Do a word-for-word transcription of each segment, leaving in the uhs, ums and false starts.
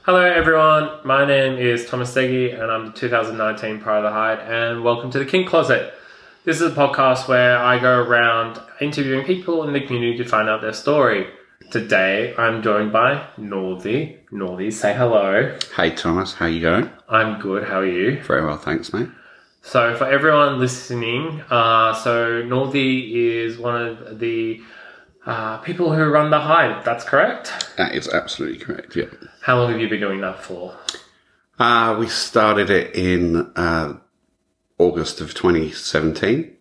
Hello everyone, my name is Thomas Steggy and I'm the two thousand nineteen Pro of the Hide, and welcome to the Kink Closet. This is a podcast where I go around interviewing people in the community to find out their story. Today I'm joined by Northy. Northy, say hello. Hey Thomas, how you going? I'm good, how are you? Very well, thanks mate. So for everyone listening, uh, so Northy is one of the uh, people who run the Hide, that's correct? That is absolutely correct, yeah. How long have you been doing that for? Uh, we started it in uh, August of twenty seventeen.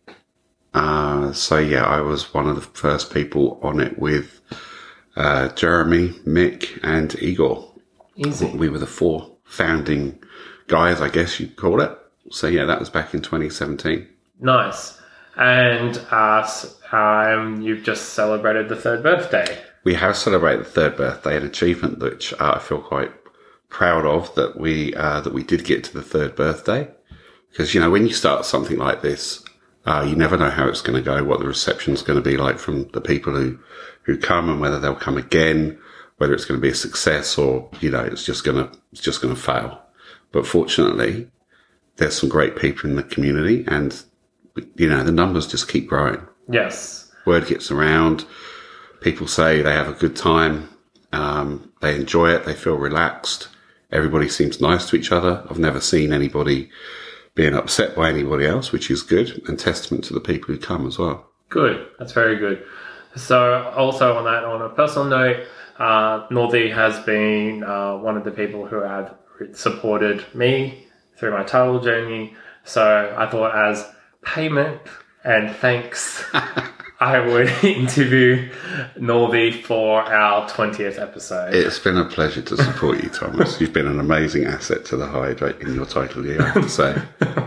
Uh, so yeah, I was one of the first people on it with uh, Jeremy, Mick and Igor. Easy. We were the four founding guys, I guess you'd call it. So yeah, that was back in twenty seventeen. Nice. And uh, um, you've just celebrated the third birthday. We have celebrated the third birthday, an achievement which uh, I feel quite proud of, that we uh, that we did get to the third birthday. Because, you know, when you start something like this, uh, you never know how it's going to go, what the reception's going to be like from the people who, who come, and whether they'll come again, whether it's going to be a success or, you know, it's just going to it's just going to fail. But fortunately, there's some great people in the community, and, you know, the numbers just keep growing. Yes. Word gets around. People say they have a good time. Um, they enjoy it. They feel relaxed. Everybody seems nice to each other. I've never seen anybody being upset by anybody else, which is good, and testament to the people who come as well. Good. That's very good. So also on that, on a personal note, uh, Northy has been uh, one of the people who have supported me through my title journey. So I thought, as payment and thanks, I would interview Northy for our twentieth episode. It's been a pleasure to support you, Thomas. You've been an amazing asset to the Hide in your title year, I have to say.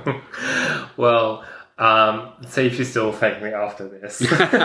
Well, um, see if you still thank me after this.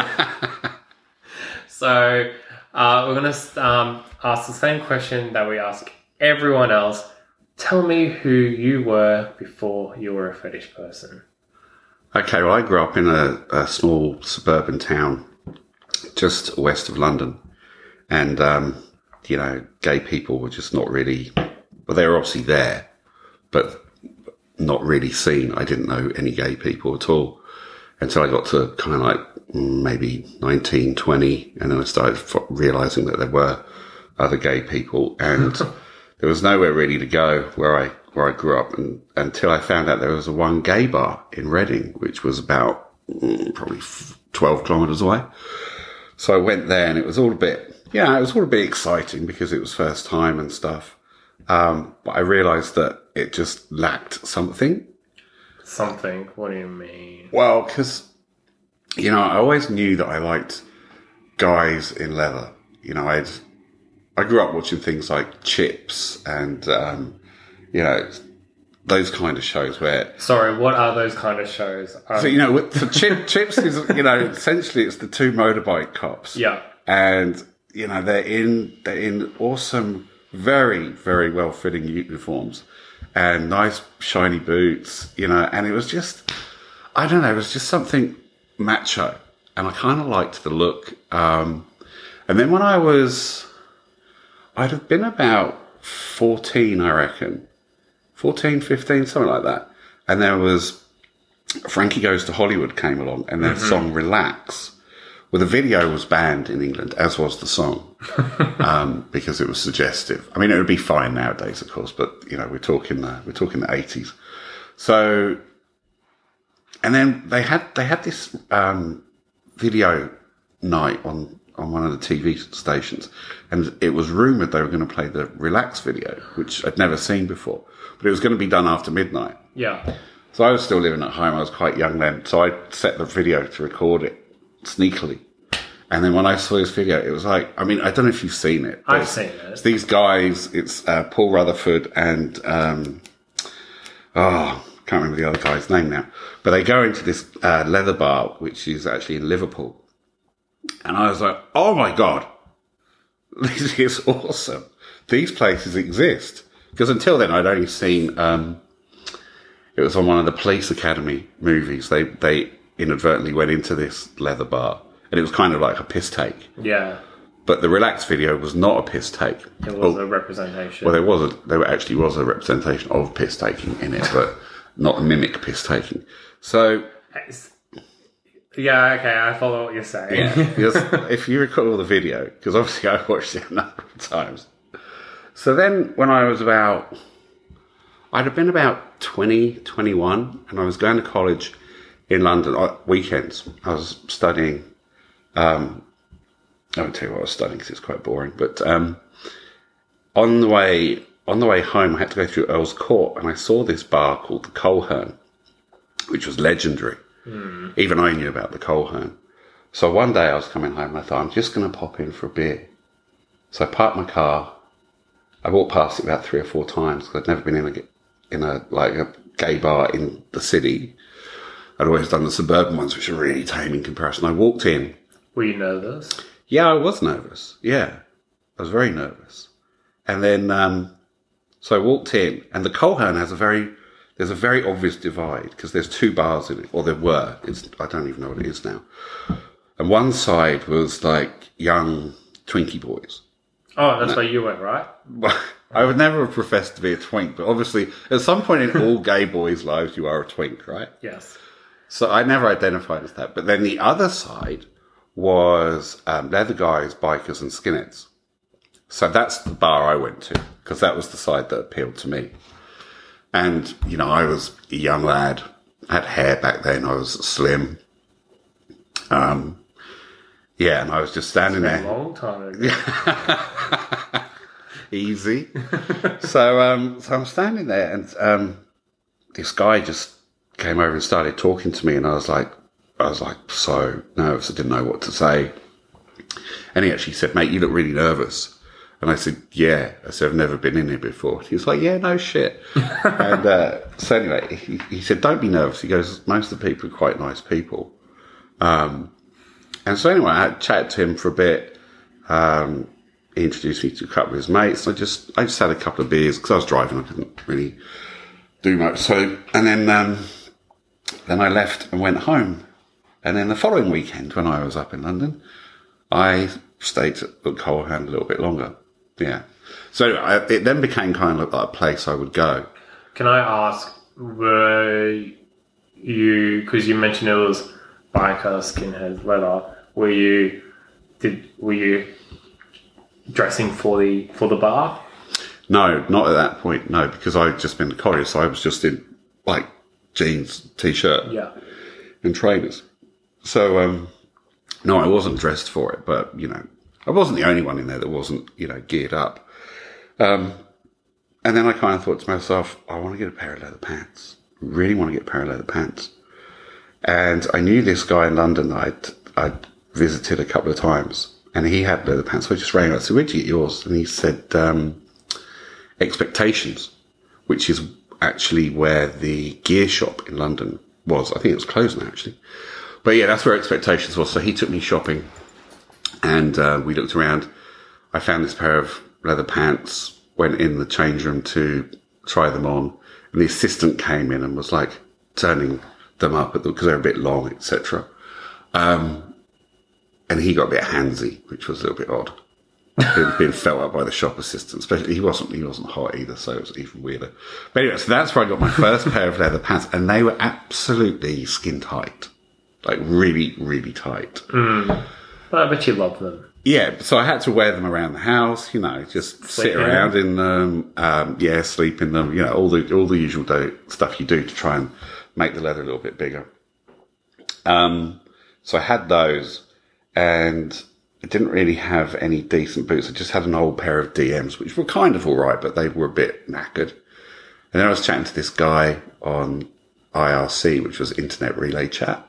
So uh, we're going to um, ask the same question that we ask everyone else. Tell me who you were before you were a fetish person. Okay, well, I grew up in a, a small suburban town just west of London. And, um, you know, gay people were just not really, well, they were obviously there, but not really seen. I didn't know any gay people at all until I got to kind of like maybe nineteen, twenty. And then I started realizing that there were other gay people, and there was nowhere really to go where I where I grew up, and until I found out there was a one gay bar in Reading, which was about mm, probably twelve kilometres away. So I went there, and it was all a bit, yeah, it was all a bit exciting because it was first time and stuff. Um, but I realised that it just lacked something. Something? What do you mean? Well, because, you know, I always knew that I liked guys in leather. You know, I'd, I grew up watching things like Chips and, um, you know, those kind of shows where... Sorry, what are those kind of shows? Um, so, you know, with the chip, Chips is, you know, essentially it's the two motorbike cops. Yeah. And, you know, they're in, they're in awesome, very, very well-fitting uniforms and nice shiny boots, you know, and it was just, I don't know, it was just something macho. And I kind of liked the look. Um, and then when I was, I'd have been about fourteen, I reckon. fourteen, fifteen, something like that. And there was Frankie Goes to Hollywood came along, and their mm-hmm. song Relax. Well, the video was banned in England, as was the song, um, because it was suggestive. I mean, it would be fine nowadays, of course, but you know, we're talking the, we're talking the eighties. So, and then they had they had this um, video night on on one of the T V stations, and it was rumoured they were going to play the Relax video, which I'd never seen before. But it was going to be done after midnight. Yeah. So I was still living at home. I was quite young then. So I set the video to record it sneakily. And then when I saw this video, it was like, I mean, I don't know if you've seen it. I've seen it. It's these guys. It's uh, Paul Rutherford and, um, oh, can't remember the other guy's name now. But they go into this uh, leather bar, which is actually in Liverpool. And I was like, oh my God, this is awesome. These places exist. Because until then, I'd only seen, um, it was on one of the Police Academy movies. They, they inadvertently went into this leather bar, and it was kind of like a piss take. Yeah. but the relaxed video was not a piss take. It was well, a representation. Well, there was a, there actually was a representation of piss taking in it, but not a mimic piss taking. So, yeah, okay, I follow what you're saying. Yeah, because if you recall the video, because obviously I watched it a number of times. So then, when I was about, I'd have been about twenty, twenty-one, and I was going to college in London on weekends. I was studying. Um, I won't tell you what I was studying because it's quite boring. But um, on the way on the way home, I had to go through Earl's Court, and I saw this bar called the Coleherne, which was legendary. Mm. Even I knew about the Coleherne. So one day I was coming home, and I thought, I'm just going to pop in for a beer. So I parked my car. I walked past it about three or four times because I'd never been in a in a like a gay bar in the city. I'd always done the suburban ones, which are really tame in comparison. I walked in. Were you nervous? Yeah, I was nervous. Yeah, I was very nervous. And then, um, so I walked in, and the Coleherne has a very, there's a very obvious divide because there's two bars in it, or there were. It's, I don't even know what it is now. And one side was like young Twinkie boys. Oh, that's where you went, right? I would never have professed to be a twink, but obviously at some point in all gay boys' lives, you are a twink, right? Yes. So I never identified as that. But then the other side was um, leather guys, bikers and skinheads. So that's the bar I went to because that was the side that appealed to me. And, you know, I was a young lad, had hair back then, I was slim. Um, yeah, and I was just standing it's been there. A long time ago. Easy. so, um, so I'm standing there, and um, this guy just came over and started talking to me, and I was like, I was like so nervous, I didn't know what to say. And he actually said, "Mate, you look really nervous." And I said, "Yeah." I said, "I've never been in here before." He was like, "Yeah, no shit." and uh, so anyway, he, he said, "Don't be nervous." He goes, "Most of the people are quite nice people." Um, and so anyway, I chatted to him for a bit. Um, he introduced me to a couple of his mates. I just, I just had a couple of beers because I was driving. I didn't really do much. So, and then, um, then I left and went home. And then the following weekend, when I was up in London, I stayed at the Coleherne a little bit longer. Yeah. So I, it then became kind of like a place I would go. Can I ask, were you, because you mentioned it was biker, skinhead, leather, were you, did, were you dressing for the, for the bar? No, not at that point, no, because I'd just been to college, so I was just in, like, jeans, t-shirt, yeah, and trainers. So, um, no, I wasn't dressed for it, but, you know, I wasn't the only one in there that wasn't, you know, geared up. Um, and then I kind of thought to myself, I want to get a pair of leather pants. Really want to get a pair of leather pants. And I knew this guy in London that I'd, I'd visited a couple of times, and he had leather pants. So I just rang him. I said, "Where'd you get yours?" And he said, um, Expectations, which is actually where the gear shop in London was. I think it was closed now, actually. But yeah, that's where Expectations was. So he took me shopping, and uh, we looked around. I found this pair of leather pants, went in the change room to try them on, and the assistant came in and was like turning them up because they were a bit long, et cetera. Um, and he got a bit handsy, which was a little bit odd. Being, being felt up by the shop assistant, especially he wasn't he wasn't hot either, so it was even weirder. But anyway, so that's where I got my first pair of leather pants, and they were absolutely skin tight, like really, really tight. Mm. But I bet you love them. Yeah, so I had to wear them around the house, you know, just sleep sit around in them, um, yeah, sleep in them, you know, all the all the usual do, stuff you do to try and make the leather a little bit bigger. Um, so I had those, and I didn't really have any decent boots. I just had an old pair of D Ms, which were kind of all right, but they were a bit knackered. And then I was chatting to this guy on I R C, which was Internet Relay Chat,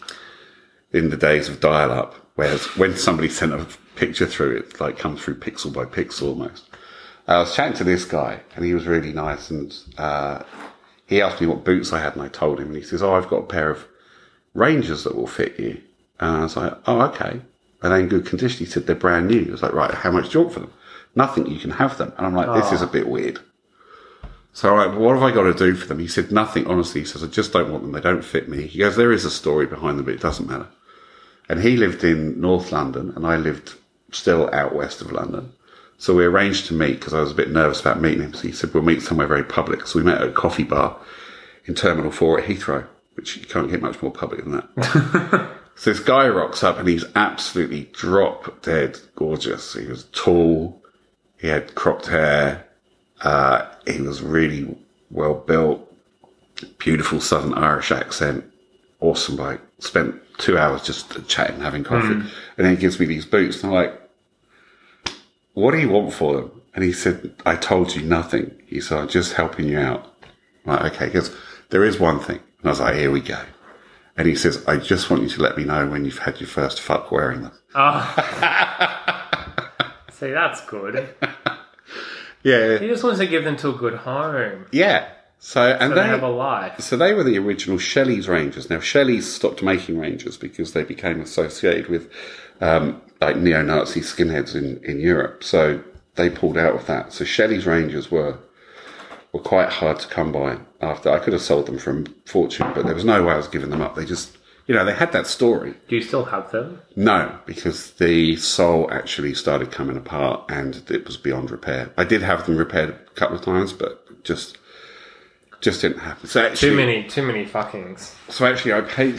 in the days of dial-up, whereas when somebody sent a picture through, it like comes through pixel by pixel almost. I was chatting to this guy, and he was really nice, and uh, he asked me what boots I had, and I told him, and he says, "Oh, I've got a pair of Rangers that will fit you." And I was like, "Oh, okay. Are they in good condition?" He said, "They're brand new." I was like, "Right, how much do you want for them?" "Nothing, you can have them." And I'm like, this oh. is a bit weird. So, all right, well, what have I got to do for them? He said, "Nothing, honestly." He says, "I just don't want them. They don't fit me." He goes, "There is a story behind them, but it doesn't matter." And he lived in North London, and I lived still out west of London. So we arranged to meet because I was a bit nervous about meeting him. So he said, we'll meet somewhere very public. So we met at a coffee bar in Terminal four at Heathrow, which you can't get much more public than that. So this guy rocks up and he's absolutely drop dead gorgeous. He was tall. He had cropped hair. Uh, he was really well built. Beautiful Southern Irish accent. Awesome bloke. Spent two hours just chatting, having coffee. Mm. And then he gives me these boots. And I'm like, what do you want for them? And he said, I told you nothing. He said, I'm just helping you out. I'm like, okay, because there is one thing. And I was like, here we go. And he says, I just want you to let me know when you've had your first fuck wearing them. Oh. See, that's good. Yeah. He just wants to give them to a good home. Yeah. So, and so they, they have a life. So they were the original Shelley's Rangers. Now, Shelley's stopped making Rangers because they became associated with um, like neo-Nazi skinheads in, in Europe. So they pulled out of that. So Shelley's Rangers were were quite hard to come by after. I could have sold them for a fortune, but there was no way I was giving them up. They just, you know, they had that story. Do you still have them? No, because the sole actually started coming apart and it was beyond repair. I did have them repaired a couple of times, but just just didn't happen. So actually, too many, too many fuckings. So actually, I paid.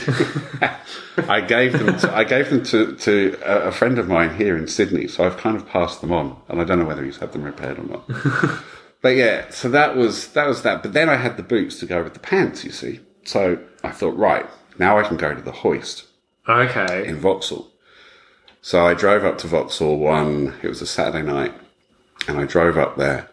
I gave them. To, I gave them to to a friend of mine here in Sydney. So I've kind of passed them on, and I don't know whether he's had them repaired or not. But yeah, so that was that was that. But then I had the boots to go with the pants. You see, so I thought, right, now I can go to the Hoist. Okay. In Vauxhall. So I drove up to Vauxhall one. It was a Saturday night, and I drove up there.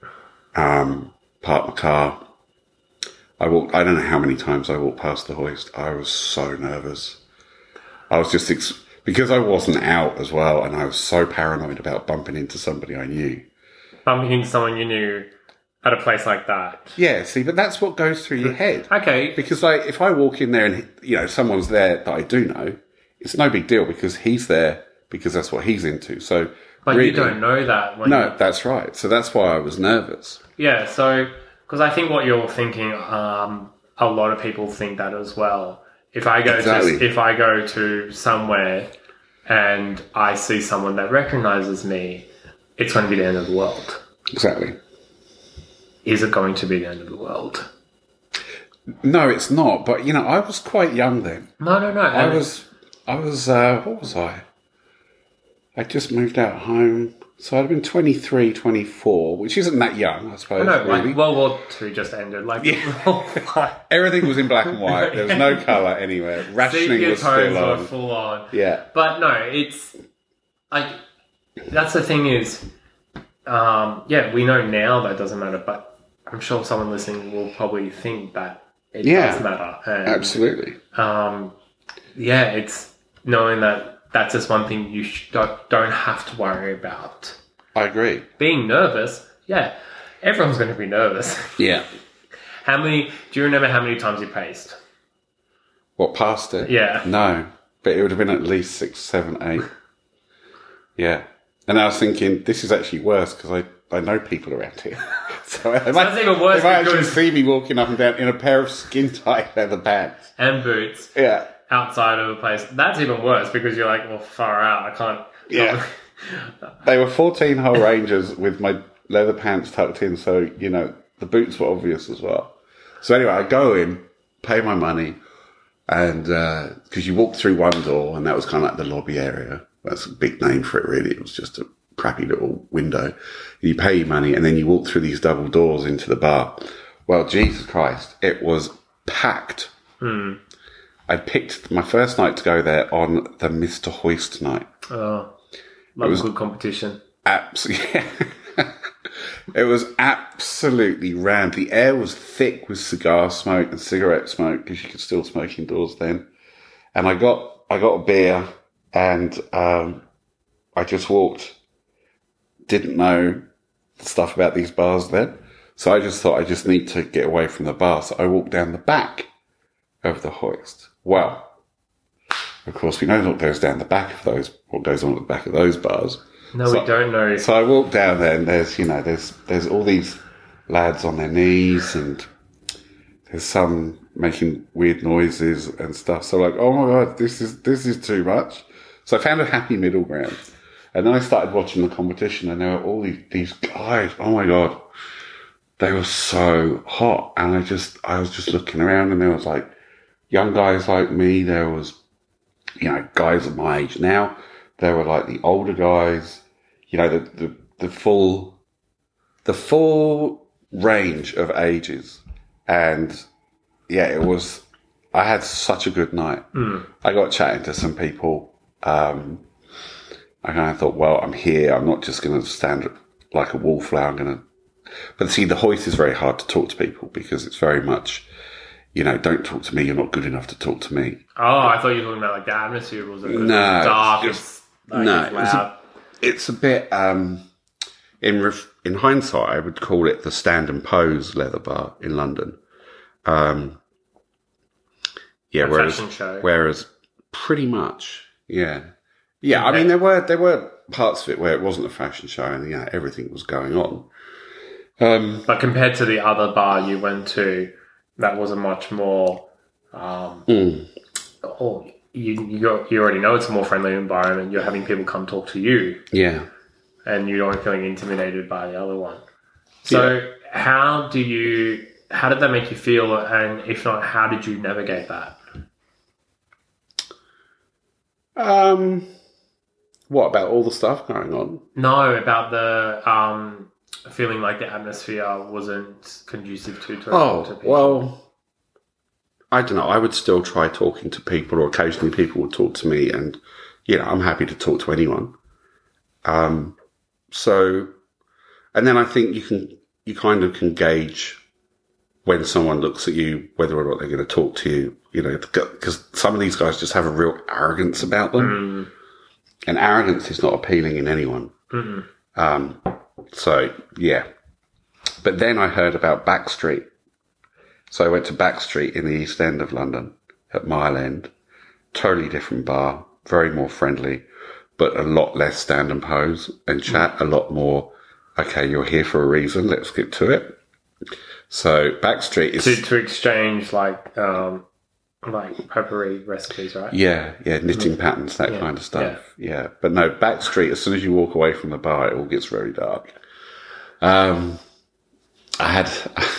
Um, parked my car. I walked, I don't know how many times I walked past the Hoist. I was so nervous. I was just, ex- because I wasn't out as well, and I was so paranoid about bumping into somebody I knew. Bumping into someone you knew at a place like that. Yeah, see, but that's what goes through your head. Okay. Because like, if I walk in there and, you know, someone's there that I do know, it's no big deal because he's there because that's what he's into. So, but really, you don't know that. When no, you... that's right. So that's why I was nervous. Yeah, so... Because I think what you're thinking, um, a lot of people think that as well. If I go exactly. to if I go to somewhere and I see someone that recognizes me, it's going to be the end of the world. Exactly. Is it going to be the end of the world? No, it's not. But you know, I was quite young then. No, no, no. I was. I was. Uh, what was I? I just moved out home. So I'd have been twenty-three, twenty-four, which isn't that young, I suppose. No, really. like World War Two just ended. Like, yeah. Everything was in black and white. There was no colour anywhere. Rationing was still on. Were full on. Yeah. But no, it's like that's the thing is, um, yeah, we know now that doesn't matter, but I'm sure someone listening will probably think that it yeah, does matter. And, absolutely. Um, yeah, it's knowing that. That's just one thing you sh- don't, don't have to worry about. I agree. Being nervous, yeah. Everyone's going to be nervous. Yeah. How many... Do you remember how many times you paced? What, past it? Yeah. No. But it would have been at least six, seven, eight. Yeah. And I was thinking, this is actually worse because I, I know people around here. So, so that's even worse. They might actually see me walking up and down in a pair of skin-tight leather pants. And boots. Yeah. Outside of a place. That's even worse because you're like, well, far out. I can't. Yeah. They were fourteen hole Rangers with my leather pants tucked in, so, you know, the boots were obvious as well. So anyway, I go in, pay my money, and because uh, you walk through one door, and that was kind of like the lobby area. That's a big name for it, really. It was just a crappy little window. You pay your money, and then you walk through these double doors into the bar. Well, Jesus Christ, it was packed. Hmm. I picked my first night to go there on the Mister Hoist night. Oh, love a good competition. Absolutely. It was absolutely rammed. The air was thick with cigar smoke and cigarette smoke because you could still smoke indoors then. And I got I got a beer and um, I just walked. Didn't know stuff about these bars then. So I just thought I just need to get away from the bar. So I walked down the back of the Hoist. Well, of course, we know what goes down the back of those, what goes on at the back of those bars. No, so, we don't know. So I walked down there and there's, you know, there's, there's all these lads on their knees and there's some making weird noises and stuff. So like, oh my God, this is, this is too much. So I found a happy middle ground And then I started watching the competition, and there were all these, these guys. Oh my God. They were so hot. And I just, I was just looking around, and there was like young guys like me. There was, you know, guys of my age now. There were like the older guys, you know, the, the, the full, the full range of ages. And yeah, it was, I had such a good night. Mm. I got chatting to some people. Um, I kind of thought, well, I'm here. I'm not just going to stand like a wallflower. I'm going to, but see, the Hoist is very hard to talk to people because it's very much, you know, don't talk to me. You're not good enough to talk to me. Oh, I thought you were talking about like the atmosphere was it was No, dark. it's- It's, like, no, it's it was a- loud. It's a bit, um, in ref- in hindsight, I would call it the Stand and Pose leather bar in London. Um, yeah, A whereas, fashion show. whereas pretty much, yeah. Yeah, I mean, there were, there were parts of it where it wasn't a fashion show and, yeah, everything was going on. Um, But compared to the other bar you went to, that was a much more. Um, mm, oh, you you you already know it's a more friendly environment. You're having people come talk to you, yeah. and you aren't feeling intimidated by the other one. So, how do you? How did that make you feel? And if not, how did you navigate that? Um, what about all the stuff going on? No, about the um, feeling like the atmosphere wasn't conducive to. to Oh, to people. well, I don't know. I would still try talking to people, or occasionally people would talk to me, and, you know, I'm happy to talk to anyone. Um, so, and then I think you can, you kind of can gauge when someone looks at you, whether or not they're going to talk to you, you know, because some of these guys just have a real arrogance about them. Mm. And arrogance is not appealing in anyone. Mm-mm. Um, so, yeah. But then I heard about Backstreet. So I went to Backstreet in the East End of London at Mile End. Totally different bar, very more friendly, but a lot less stand and pose and chat, a lot more, okay, you're here for a reason, let's get to it. So Backstreet is... to to exchange like um, like potpourri recipes, right? Yeah, yeah, knitting patterns, that Yeah, kind of stuff. Yeah. But no, Backstreet, as soon as you walk away from the bar, it all gets very dark. Um, I had...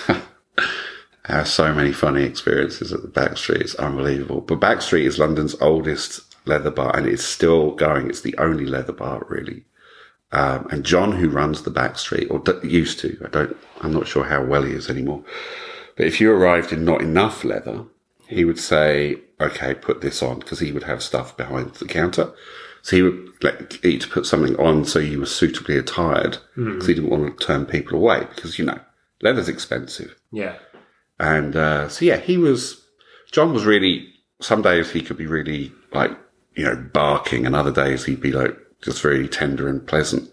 I have so many funny experiences at the Backstreet. It's unbelievable. But Backstreet is London's oldest leather bar, and it's still going. It's the only leather bar, really. Um, and John, who runs the Backstreet, or d- used to, I don't, I'm not sure how well he is anymore. But if you arrived in not enough leather, he would say, okay, put this on, because he would have stuff behind the counter. So he would let you to put something on so you were suitably attired, because mm. he didn't want to turn people away, because, you know, leather's expensive. Yeah. And uh, so, yeah, he was, John was really, some days he could be really, like, you know, barking, and other days he'd be, like, just very tender and pleasant.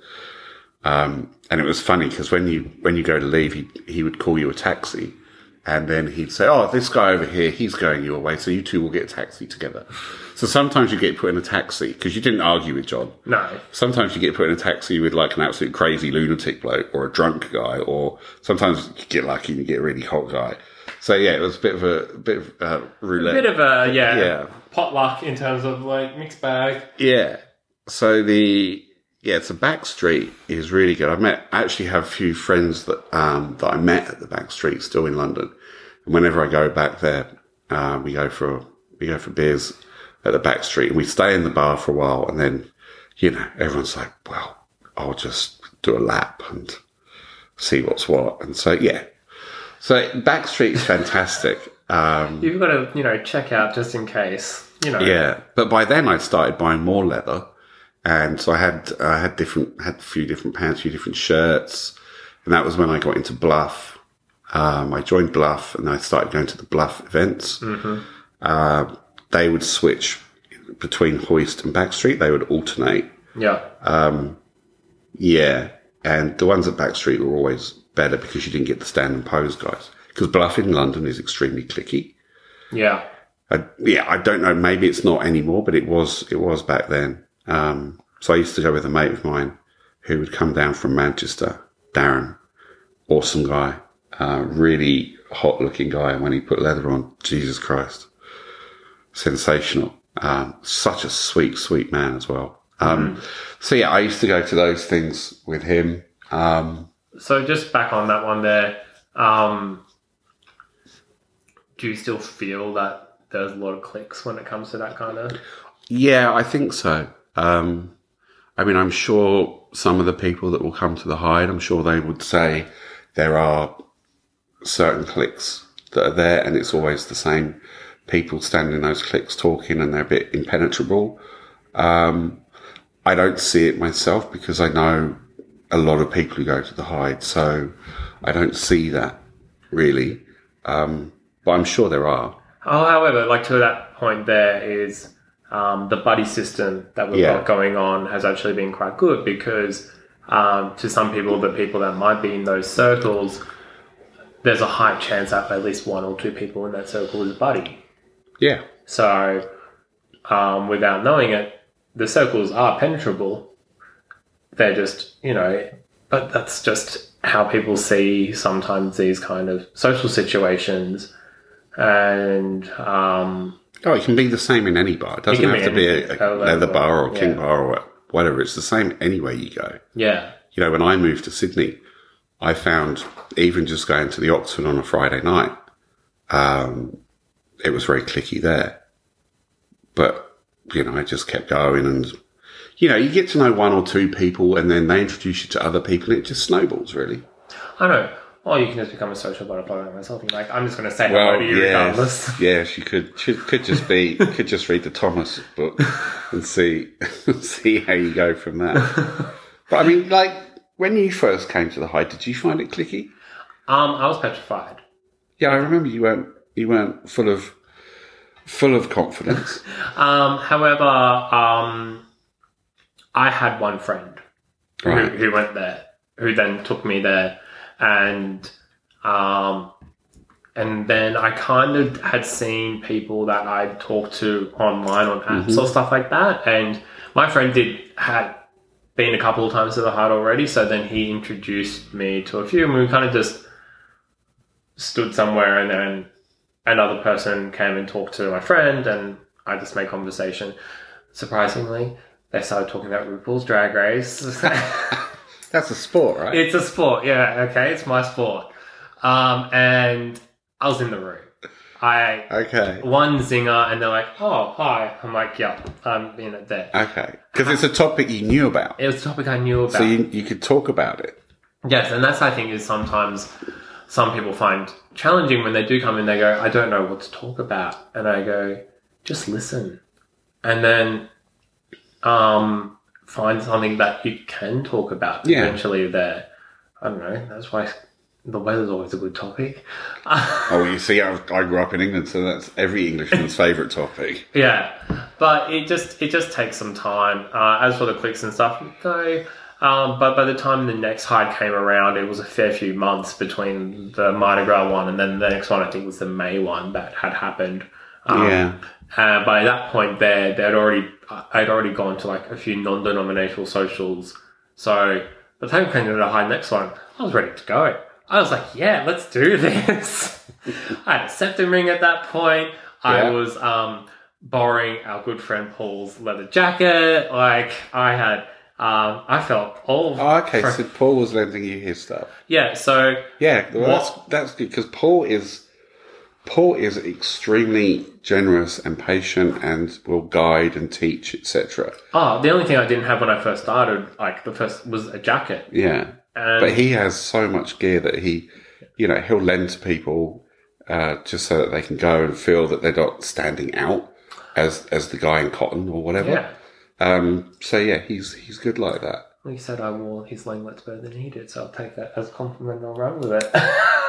Um, and it was funny, because when you, when you go to leave, he, he would call you a taxi, and then he'd say, oh, this guy over here, he's going your way, so you two will get a taxi together. So sometimes you get put in a taxi, because you didn't argue with John. No. Sometimes you get put in a taxi with, like, an absolute crazy lunatic bloke, or a drunk guy, or sometimes you get lucky and you get a really hot guy. So yeah, it was a bit of a, a bit of uh, roulette. A bit of a yeah, yeah, potluck in terms of like mixed bag. Yeah. So the yeah, so Backstreet is really good. I met I actually have a few friends that um that I met at the Backstreet still in London, and whenever I go back there, uh, we go for we go for beers at the Backstreet, and we stay in the bar for a while, and then you know everyone's like, well, I'll just do a lap and see what's what, and so yeah. So Backstreet is fantastic. Um, You've got to, you know, check out just in case, you know. Yeah, but by then I started buying more leather, and so I had I had different had a few different pants, a few different shirts, and that was when I got into Bluff. Um, I joined Bluff, and I started going to the Bluff events. Mm-hmm. Uh, they would switch between Hoist and Backstreet; they would alternate. Yeah. Um, yeah, and the ones at Backstreet were always better because you didn't get the stand and pose guys. Because Bluff in London is extremely cliquey. Yeah. I, yeah, I don't know. Maybe it's not anymore, but it was. It was back then. Um, so I used to go with a mate of mine who would come down from Manchester. Darren, awesome guy, uh, really hot looking guy. And when he put leather on, Jesus Christ, sensational. Um, such a sweet, sweet man as well. Um, mm. So yeah, I used to go to those things with him. Um, so just back on that one there, um, do you still feel that there's a lot of clicks when it comes to that kind of? Yeah, I think so. Um, I mean, I'm sure some of the people that will come to the Hyde, I'm sure they would say there are certain cliques that are there, and it's always the same people standing in those cliques talking, and they're a bit impenetrable. Um, I don't see it myself because I know a lot of people who go to the Hyde, so I don't see that really. Um, but I'm sure there are. Oh, however, like to that point there is um, the buddy system that we've Yeah. got going on has actually been quite good because um, to some people, the people that might be in those circles, there's a high chance that at least one or two people in that circle is a buddy. Yeah. So um, without knowing it, the circles are penetrable. They're just, you know, but that's just how people see sometimes these kind of social situations. And um, oh, it can be the same in any bar. It doesn't it have to be a, a leather bar or a king yeah. bar or whatever. It's the same anywhere you go. Yeah. You know, when I moved to Sydney, I found even just going to the Oxford on a Friday night, um, it was very cliquey there. But, you know, I just kept going and, you know, you get to know one or two people and then they introduce you to other people and it just snowballs, really. I know. Or you can just become a social butterfly like myself. You're like, I'm just going to say Well, hello to you yeah, regardless. yeah, she could, she could just be, could just read the Thomas book and see, see how you go from that. But I mean, like, when you first came to the Hyde, did you find it cliquey? Um, I was petrified. Yeah, I remember you weren't, you weren't full of, full of confidence. um, however, um, I had one friend Right. who, who went there, who then took me there. And um, and then I kind of had seen people that I'd talked to online on apps Mm-hmm. or stuff like that. And my friend did had been a couple of times to the Hyde already. So then he introduced me to a few, and we kind of just stood somewhere, and then another person came and talked to my friend, and I just made conversation. Surprisingly, they started talking about RuPaul's Drag Race. That's a sport, right? It's a sport, yeah, okay, it's my sport. Um, and I was in the room. I Okay. one zinger, and they're like, oh, hi. I'm like, yeah, I'm in it there. Okay. Because it's a topic you knew about. It was a topic I knew about. So you, you could talk about it. Yes, and that's, I think, is sometimes some people find challenging when they do come in, they go, I don't know what to talk about. And I go, just listen. And then um, find something that you can talk about Yeah. eventually there. I don't know, that's why the weather's always a good topic. Oh, you see, I, I grew up in England, so that's every Englishman's favourite topic. Yeah, but it just it just takes some time. Uh, as for the clicks and stuff, no. Um, but by the time the next Hyde came around, it was a fair few months between the Mardi Gras one and then the next one. I think was the May one that had happened. Um, Yeah. Uh, by that point, there they'd already I'd already gone to like a few non-denominational socials. So by the time I came to the Hyde next one, I was ready to go. I was like, yeah, let's do this. I had a septum ring at that point. I Yeah. was um, borrowing our good friend Paul's leather jacket. Like, I had, um, I felt all... Oh, okay, fr- so Paul was lending you his stuff. yeah, so... Yeah, well, What- that's, that's good, because Paul is... Paul is extremely generous and patient and will guide and teach, et cetera. Oh, the only thing I didn't have when I first started, like, the first was a jacket. Yeah. And But he has so much gear that he, you know, he'll lend to people uh, just so that they can go and feel that they're not standing out as as the guy in cotton or whatever. Yeah. Um, so yeah, he's he's good like that. Well, he said I wore his langlets better than he did, so I'll take that as a compliment and I'll run with it.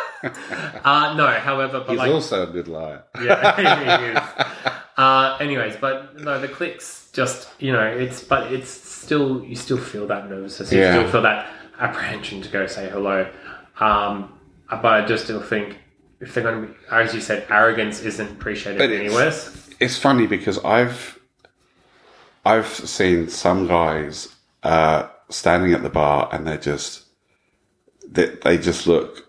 uh, no, however... But He's like, also a good liar. Yeah, he is. Uh, anyways, but no, the clicks just, you know, it's, but it's still, you still feel that nervousness. You Yeah. still feel that apprehension to go say hello. Um, but I just still think if they're going to be, as you said, arrogance isn't appreciated But anywhere. it's, it's funny because I've I've seen some guys uh, standing at the bar and they're just they, they just look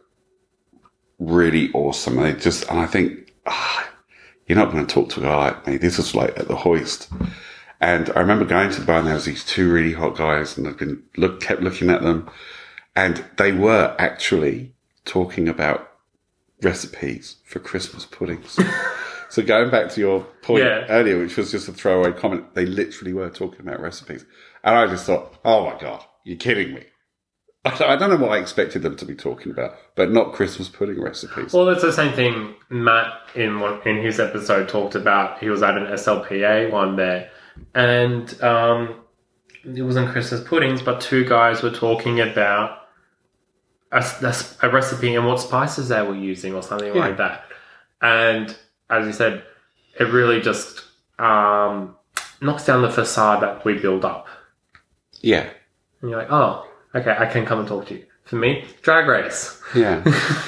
really awesome. They just and I think ah, you're not going to talk to a guy like me. This is like at the hoist, And I remember going to the bar and there was these two really hot guys and I'd been look, kept looking at them and they were actually talking about recipes for Christmas puddings. So going back to your point Yeah. earlier, which was just a throwaway comment, they literally were talking about recipes. And I just thought, oh my God, you're kidding me. I don't know what I expected them to be talking about, but not Christmas pudding recipes. Well, it's the same thing Matt in one, in his episode talked about. He was at an S L P A one day, and um, it wasn't Christmas puddings, but two guys were talking about a, a recipe and what spices they were using or something Yeah. like that. And as you said, it really just um, knocks down the facade that we build up. Yeah. And you're like, oh, okay, I can come and talk to you. For me, Drag Race. Yeah.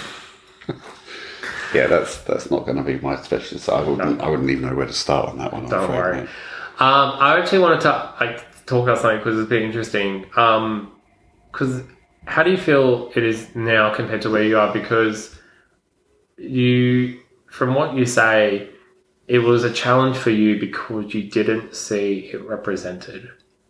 Yeah, that's that's not going to be my specialist. I wouldn't No. I wouldn't even know where to start on that one. I'm Don't afraid, worry. mate. Um, I actually wanted to like talk about something because it's been interesting. Um, because how do you feel it is now compared to where you are? Because you, from what you say, it was a challenge for you because you didn't see it represented.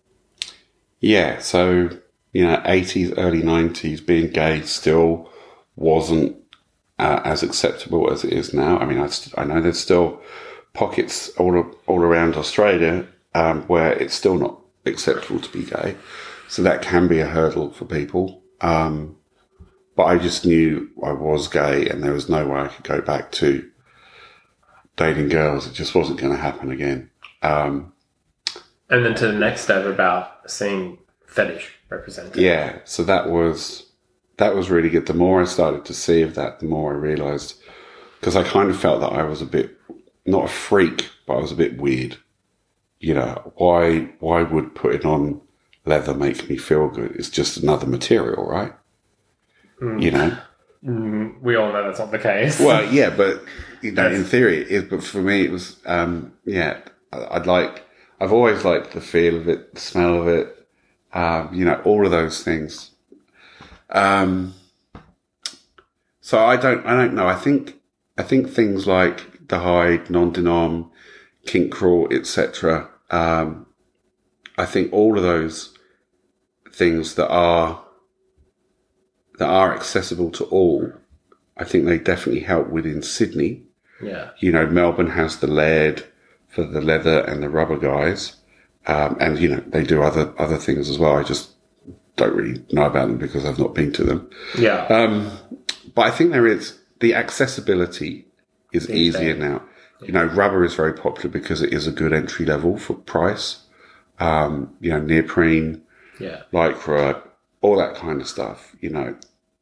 Yeah, so, you know, eighties, early nineties, being gay still wasn't uh, as acceptable as it is now. I mean, I, st- I know there's still pockets all all around Australia um, where it's still not acceptable to be gay. So that can be a hurdle for people. Um, but I just knew I was gay and there was no way I could go back to dating girls. It just wasn't going to happen again. Um, And then to the next step about seeing fetish represented. Yeah, so that was that was really good. The more I started to see of that, the more I realised, because I kind of felt that I was a bit, not a freak, but I was a bit weird. You know, why why would putting on leather make me feel good? It's just another material, right? Mm. You know? Mm, we all know that's not the case. Well, yeah, but, you know, That's... in theory it is, but for me it was, um, yeah, I'd like, I've always liked the feel of it, the smell of it, um, you know, all of those things. Um, so I don't, I don't know. I think, I think things like the hide, non-denom, kink crawl, et cetera. Um, I think all of those things that are, that are accessible to all, I think they definitely help within Sydney. Yeah. You know, Melbourne has the Laird for the leather and the rubber guys. Um, and, you know, they do other, other things as well. I just don't really know about them because I've not been to them. Yeah. Um, but I think there is, the accessibility is easier now. You know, rubber is very popular because it is a good entry level for price. Um, you know, neoprene, yeah, lycra, all that kind of stuff, you know.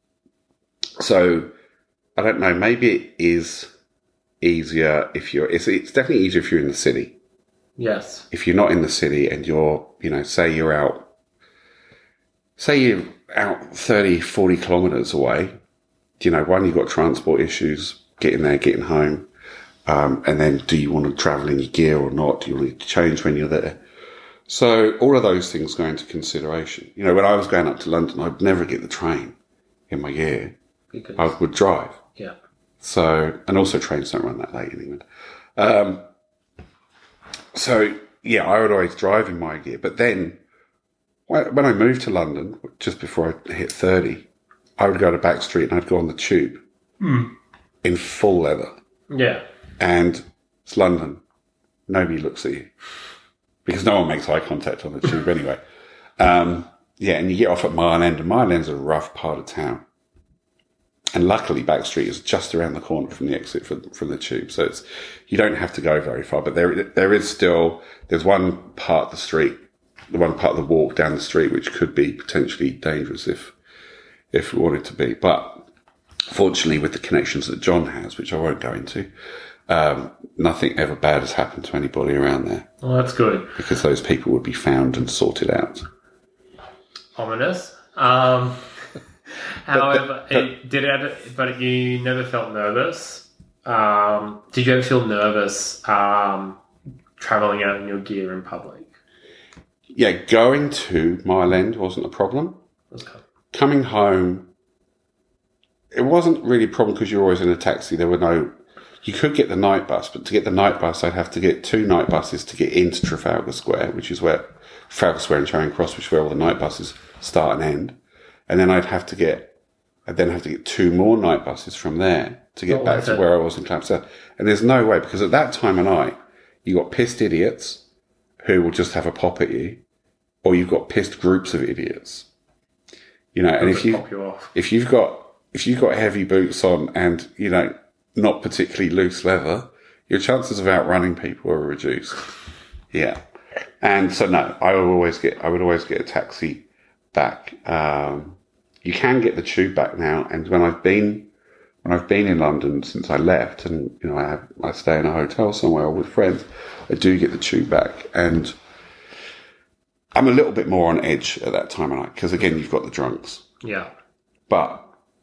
So, I don't know, maybe it is easier if you're, it's, it's definitely easier if you're in the city. Yes. If you're not in the city and you're, you know, say you're out, say you're out thirty, forty kilometres away, you know, one, you've got transport issues, getting there, getting home. Um, and then do you want to travel in your gear or not? Do you want to change when you're there? So all of those things go into consideration. You know, when I was going up to London, I'd never get the train in my gear. Because, I would drive. Yeah. So, and also trains don't run that late in England. Um, so yeah, I would always drive in my gear. But then when I moved to London, just before I hit thirty, I would go to Back Street and I'd go on the tube mm. in full leather. Yeah. And it's London. Nobody looks at you because no one makes eye contact on the tube anyway. Um, yeah, and you get off at Mile End, and Mile End's a rough part of town. And luckily, Back Street is just around the corner from the exit from, from the tube, so it's you don't have to go very far. But there, there is still there's one part of the street, the one part of the walk down the street, which could be potentially dangerous if if we wanted to be. But fortunately, with the connections that John has, which I won't go into. Um, nothing ever bad has happened to anybody around there. Well, that's good. Because those people would be found and sorted out. Ominous. Um, however, but, but, it did ever, but you never felt nervous. Um, did you ever feel nervous um, traveling out in your gear in public? Yeah, going to Mile End wasn't a problem. Okay. Coming home, it wasn't really a problem because you were always in a taxi. There were no You could get the night bus, but to get the night bus, I'd have to get two night buses to get into Trafalgar Square, which is where Trafalgar Square and Charing Cross, which is where all the night buses start and end. And then I'd have to get, I'd then have to get two more night buses from there to get Oh, back to okay. where I was in Clapham South. And there's no way, because at that time of night, you got pissed idiots who will just have a pop at you, or you've got pissed groups of idiots. You know, and if you Pop you off. if you've got if you've got heavy boots on and, you know, not particularly loose leather, your chances of outrunning people are reduced. Yeah. And so no, I would always get I would always get a taxi back. Um, you can get the tube back now, and when I've been when I've been in London since I left, and you know I have I stay in a hotel somewhere with friends, I do get the tube back, and I'm a little bit more on edge at that time of night because again you've got the drunks, Yeah. but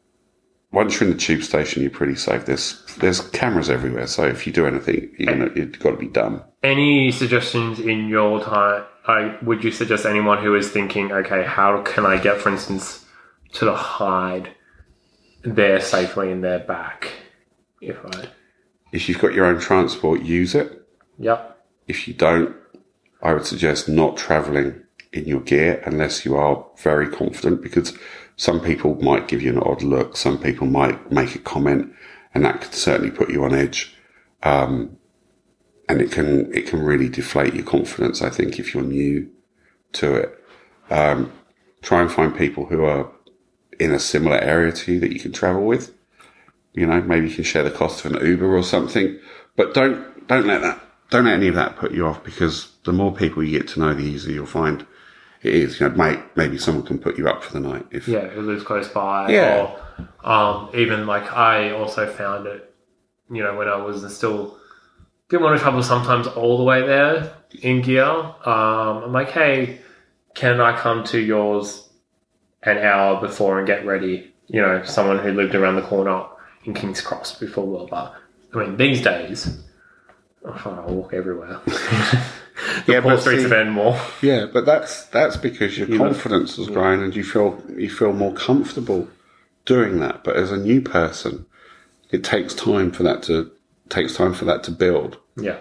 once you're in the tube station, you're pretty safe. There's there's cameras everywhere, so if you do anything, you're gonna, you've got to be dumb. Any suggestions in your time? I, would you suggest anyone who is thinking, okay, how can I get, for instance, to the Hyde there safely in their back? If I, If you've got your own transport, use it. yep, If you don't, I would suggest not travelling in your gear unless you are very confident, because some people might give you an odd look. Some people might make a comment, and that could certainly put you on edge. Um, and it can, it can really deflate your confidence, I think, if you're new to it. Um, try and find people who are in a similar area to you that you can travel with. You know, maybe you can share the cost of an Uber or something, but don't, don't let that, don't let any of that put you off, because the more people you get to know, the easier you'll find it is. You know, may, maybe someone can put you up for the night if, yeah, who lives close by. Yeah. Or um, even like I also found it, you know, when I was still, didn't want to travel sometimes all the way there in gear. Um, I'm like, hey, can I come to yours an hour before and get ready? You know, someone who lived around the corner in King's Cross before Wilbur. I mean, these days, oh, I walk everywhere. the Yeah, poor but streets see- of Enmore. Yeah, but that's that's because your You confidence has grown and you feel you feel more comfortable doing that. But as a new person, it takes time for that to takes time for that to build. Yeah.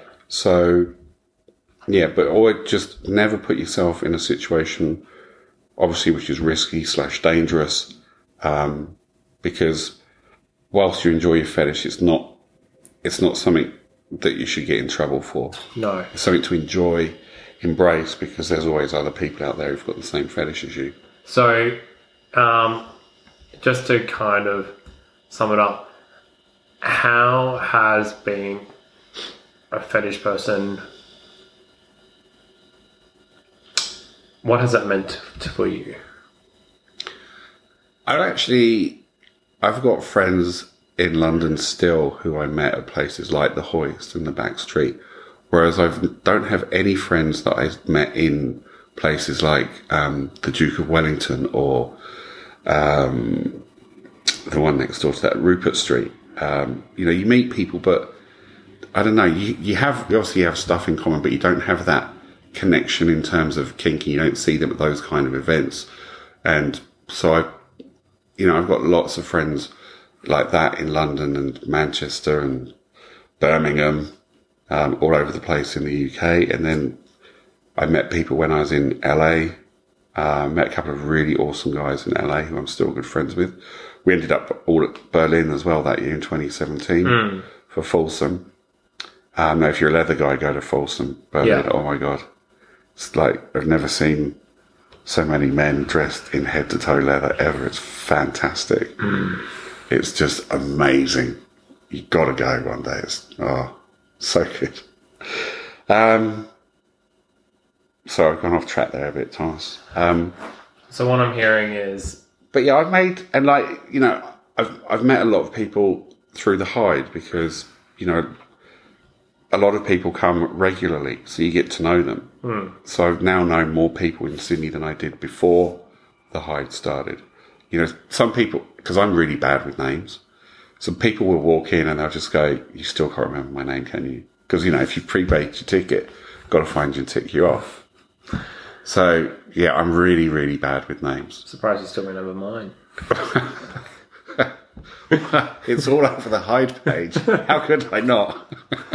So yeah, but always just never put yourself in a situation, obviously, which is risky slash dangerous, um, because whilst you enjoy your fetish, it's not it's not something that you should get in trouble for. No. It's something to enjoy, embrace, because there's always other people out there who've got the same fetish as you. So, um, just to kind of sum it up, how has being a fetish person, what has that meant to, for you? I actually, I've got friends in London still who I met at places like the Hoist and the Back Street, whereas I don't have any friends that I met in places like um, the Duke of Wellington or um, the one next door to that, Rupert Street. Um, you know, you meet people, but I don't know, you, you have, you obviously have stuff in common, but you don't have that connection in terms of kinky. You don't see them at those kind of events. And so I, you know, I've got lots of friends like that in London and Manchester and Birmingham, um, all over the place in the U K. And then I met people when I was in L A. Uh, met a couple of really awesome guys in L A who I'm still good friends with. We ended up all at Berlin as well that year in twenty seventeen Mm. for Folsom. Um, now, if you're a leather guy, go to Folsom, Berlin. Yeah. Oh my God. It's like, I've never seen so many men dressed in head to toe leather ever. It's fantastic. Mm. It's just amazing. You got to go one day. It's oh, so good. Um, so I've gone off track there a bit, Thomas. Um, So what I'm hearing is, but yeah, I've made, and like, you know, I've I've met a lot of people through the Hyde because, you know, a lot of people come regularly, so you get to know them. mm, So I've now known more people in Sydney than I did before the Hyde started. You know, some people, because I'm really bad with names, some people will walk in and they'll just go, you still can't remember my name, can you? Because, you know, if you pre-baked your ticket, got to find you and tick you off. So, yeah, I'm really, really bad with names. surprised you still remember mine. It's all over the Hyde page. How could I not?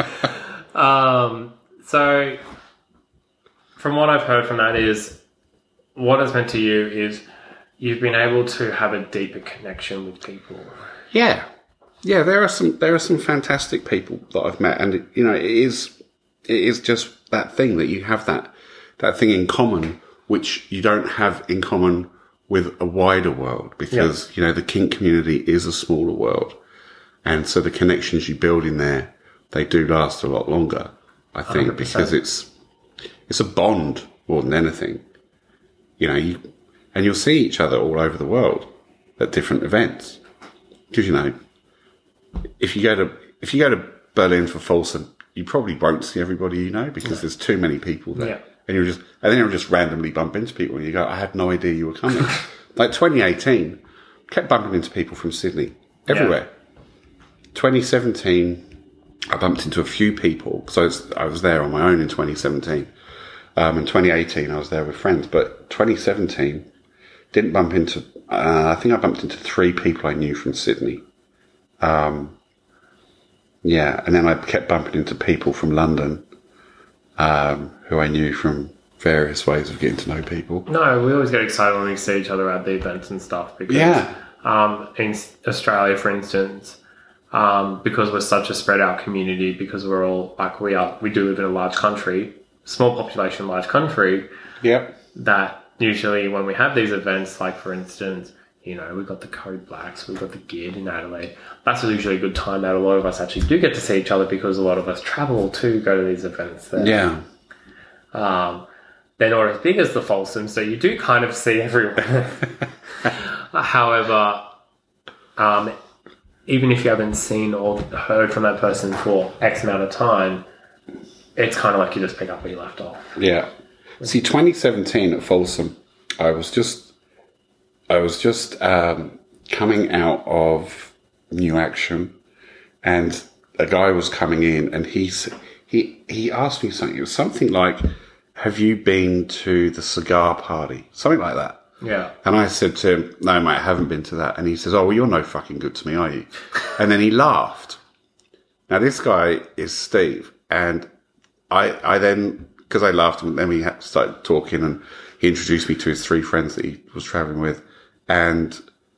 um, so, from what I've heard from that is, what it's meant to you is you've been able to have a deeper connection with people. Yeah, yeah. There are some there are some fantastic people that I've met, and it, you know, it is it is just that thing that you have that that thing in common, which you don't have in common with a wider world, because, yeah. you know, the kink community is a smaller world. And so the connections you build in there, they do last a lot longer, I think, one hundred percent. Because it's, it's a bond more than anything. You know, you, and you'll see each other all over the world at different events. Because, you know, if you go to, if you go to Berlin for Folsom, you probably won't see everybody you know, because yeah. there's too many people there. Yeah. And you just, and then you'll just randomly bump into people and you go, I had no idea you were coming. Like twenty eighteen, kept bumping into people from Sydney, everywhere. Yeah. twenty seventeen, I bumped into a few people, because I was, I was there on my own in twenty seventeen. Um, in twenty eighteen, I was there with friends, but twenty seventeen, didn't bump into, uh, I think I bumped into three people I knew from Sydney. Um, yeah, and then I kept bumping into people from London, um, who I knew from various ways of getting to know people. No, we always get excited when we see each other at the events and stuff. Because, yeah. Um, in Australia, for instance, um, because we're such a spread out community, because we're all like we are, we do live in a large country, small population, large country. Yep. That usually when we have these events, like for instance, you know, we've got the Code Blacks, we've got the Gid in Adelaide. That's usually a good time that a lot of us actually do get to see each other, because a lot of us travel to go to these events there. Yeah. Um, they're not as big as the Folsom, so you do kind of see everyone. However, um, even if you haven't seen or heard from that person for X amount of time, it's kind of like you just pick up where you left off. Yeah. See, twenty seventeen at Folsom, I was just, I was just um, coming out of New Action, and a guy was coming in, and he's he he asked me something. It was something like, "Have you been to the cigar party?" Something like that. Yeah. And I said to him, "No, mate, I haven't been to that." And he says, "Oh, well, you're no fucking good to me, are you?" And then he laughed. Now, this guy is Steve. And I, I then, because I laughed, and then we had started talking, and he introduced me to his three friends that he was traveling with. And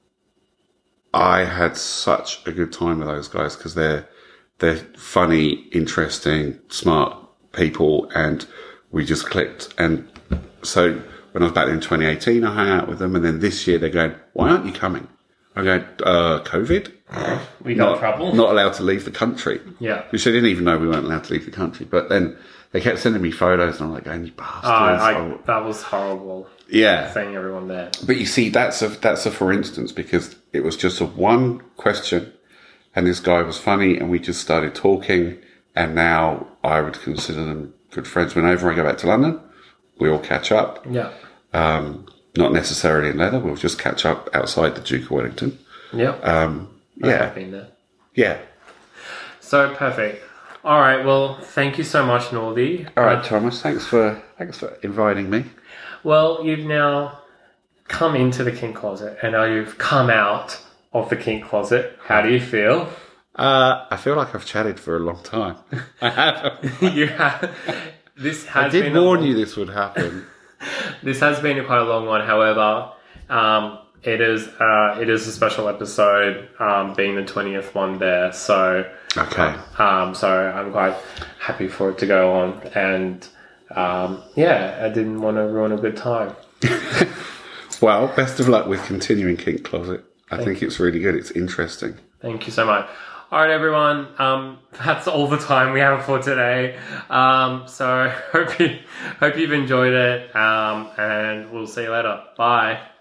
I had such a good time with those guys, because they're, they're funny, interesting, smart people, and we just clicked. And so when I was back in twenty eighteen, I hung out with them, and then this year they're going, "Why aren't you coming?" I go, uh, COVID? We got not, trouble. Not allowed to leave the country. Yeah. Which they didn't even know we weren't allowed to leave the country. But then they kept sending me photos, and I'm like, going, "You bastards." Uh, I, oh. That was horrible. Yeah. Seeing everyone there. But you see, that's a, that's a for instance, because it was just a one question, and this guy was funny, and we just started talking, and now I would consider them good friends. Whenever I go back to London, we all catch up. Yeah. Um, not necessarily in leather. We'll just catch up outside the Duke of Wellington. Yeah. Um, yeah. I've been there. Yeah. So perfect. All right. Well, thank you so much, Northie. All right, Thomas. Thanks for thanks for inviting me. Well, you've now come into the kink closet, and now you've come out of the kink closet. How do you feel? Uh, I feel like I've chatted for a long time. I have. You have. This has I did been warn a, you this would happen. This has been quite a long one. However, um, it is uh, it is a special episode, um, being the twentieth one there. So okay. Um, so I'm quite happy for it to go on, and um, yeah, I didn't want to ruin a good time. Well, best of luck with continuing Kink Closet. I Thank think you. It's really good. It's interesting. Thank you so much. All right, everyone. Um, that's all the time we have for today. Um, so hope you hope you've enjoyed it. Um, and we'll see you later. Bye.